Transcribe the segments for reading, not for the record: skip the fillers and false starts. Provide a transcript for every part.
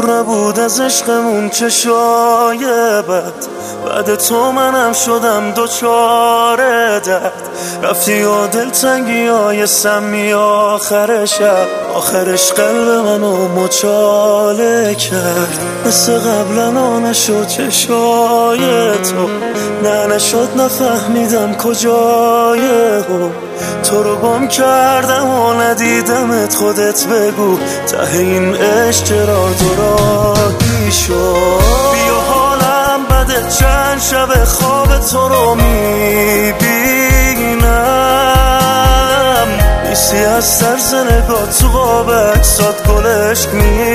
نبود از عشقمون چه شاید بعد تو منم شدم دوچار درد. رفتی و دلتنگی های سمی آخر شب، آخرش قلب منو مچاله کرد. مثل قبلا نشد چشای تو، نه نشد نفهمیدم کجای او. تو رو گم کردم و ندیدمت، خودت بگو ته این عشق چرا دورانی شد. بیا حالم بده، چند شب خواب تو رو میبینم، بیسی از سرز نگاه تو قاب اکسات گلشک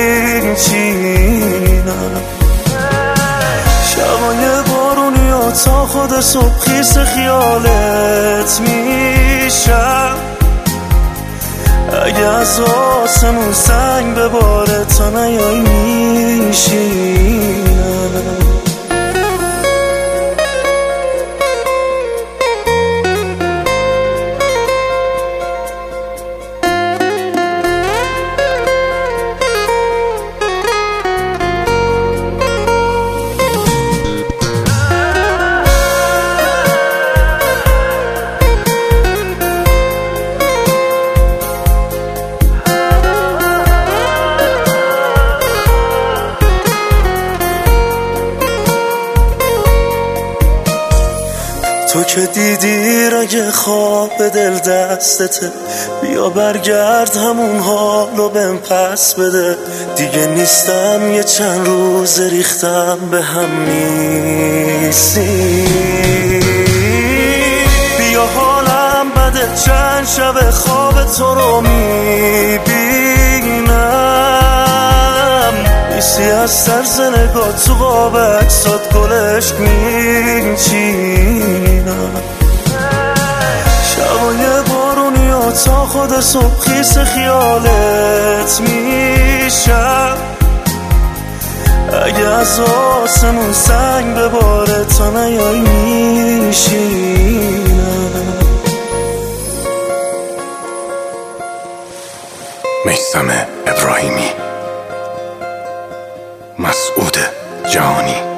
میچینم. شبای بارونی و تا خود صبح خیس خیالت میشم. اگه از آسمون سنگ بباره تا نیای میشینم. تو که دیدی رگ خواب دل دستته، بیا برگرد همون حالو بهم پس بده. دیگه نیستم یه چند روز ریختم به هم نیستی. بیا حالم بده، چند شب خواب تو رو میبینم، بیسی از سرز نگاه تو قاب اکسات گلشک میچینم. شبای بارونی و تا خود صبح خیس خیالت میشم. اگه از آسمون سنگ بباره تا نیای میشینم. میثم ابراهیمی، مسعود جهانی.